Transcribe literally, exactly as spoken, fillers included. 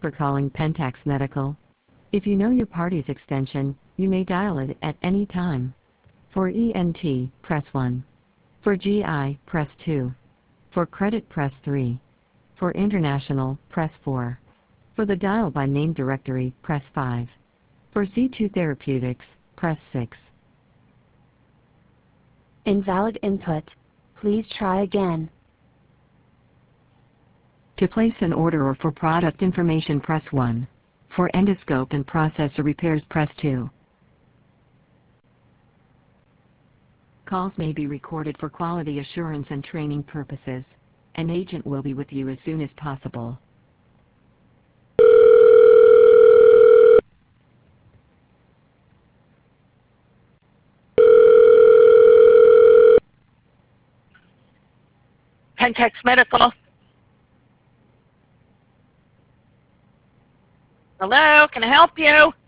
for calling Pentax Medical. If you know your party's extension, you may dial it at any time. For E N T, press one. For G I, press two. For credit, press three. For international, press four. For the dial by name directory, press five. For C two Therapeutics, press six. Invalid input. Please try again. To place an order or for product information, press one. For endoscope and processor repairs, press two. Calls may be recorded for quality assurance and training purposes. An agent will be with you as soon as possible. Pentax Medical. Hello, can I help you?